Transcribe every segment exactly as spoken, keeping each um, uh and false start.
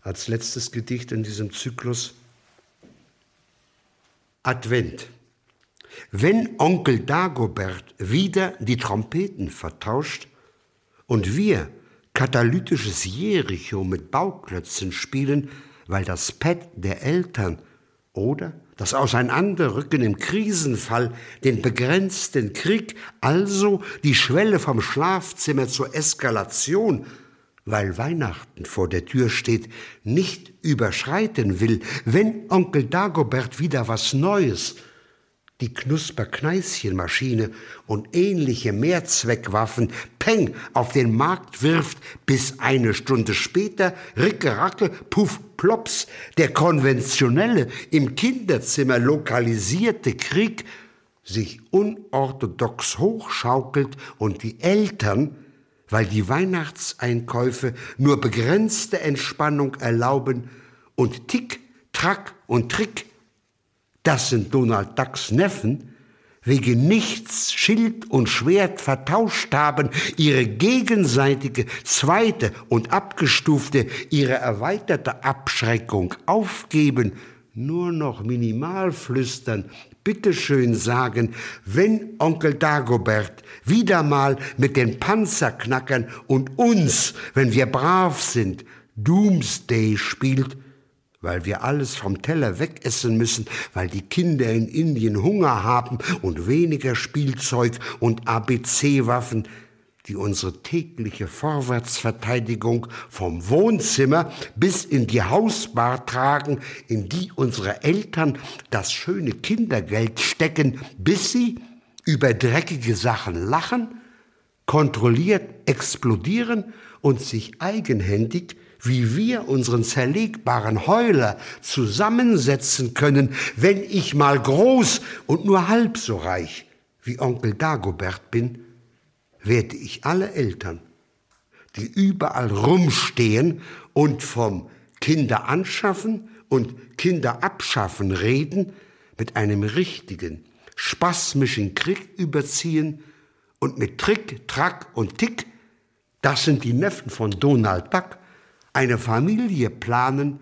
als letztes Gedicht in diesem Zyklus Advent. Wenn Onkel Dagobert wieder die Trompeten vertauscht und wir katalytisches Jericho mit Bauklötzen spielen, weil das Pad der Eltern oder das Auseinanderrücken im Krisenfall den begrenzten Krieg, also die Schwelle vom Schlafzimmer zur Eskalation, weil Weihnachten vor der Tür steht, nicht überschreiten will, wenn Onkel Dagobert wieder was Neues, die Knusper-Kneißchen-Maschine und ähnliche Mehrzweckwaffen Peng auf den Markt wirft, bis eine Stunde später Ricke-Racke, Puff, Plops, der konventionelle, im Kinderzimmer lokalisierte Krieg sich unorthodox hochschaukelt und die Eltern, weil die Weihnachtseinkäufe nur begrenzte Entspannung erlauben und Tick, Track und Trick, das sind Donald Ducks Neffen, wegen nichts Schild und Schwert vertauscht haben, ihre gegenseitige, zweite und abgestufte, ihre erweiterte Abschreckung aufgeben, nur noch minimal flüstern, bitteschön sagen, wenn Onkel Dagobert wieder mal mit den Panzerknackern und uns, wenn wir brav sind, Doomsday spielt, weil wir alles vom Teller wegessen müssen, weil die Kinder in Indien Hunger haben und weniger Spielzeug und A B C-Waffen, die unsere tägliche Vorwärtsverteidigung vom Wohnzimmer bis in die Hausbar tragen, in die unsere Eltern das schöne Kindergeld stecken, bis sie über dreckige Sachen lachen, kontrolliert explodieren und sich eigenhändig wie wir unseren zerlegbaren Heuler zusammensetzen können, wenn ich mal groß und nur halb so reich wie Onkel Dagobert bin, werde ich alle Eltern, die überall rumstehen und vom Kinder anschaffen und Kinder abschaffen reden, mit einem richtigen, spasmischen Krieg überziehen und mit Trick, Track und Tick, das sind die Neffen von Donald Duck, eine Familie planen,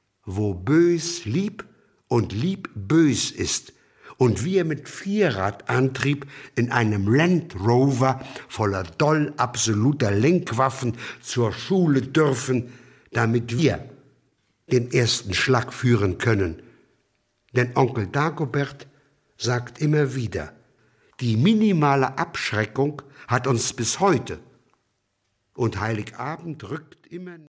wo bös lieb und lieb bös ist und wir mit Vierradantrieb in einem Land Rover voller doll absoluter Lenkwaffen zur Schule dürfen, damit wir den ersten Schlag führen können. Denn Onkel Dagobert sagt immer wieder, die minimale Abschreckung hat uns bis heute und Heiligabend rückt immer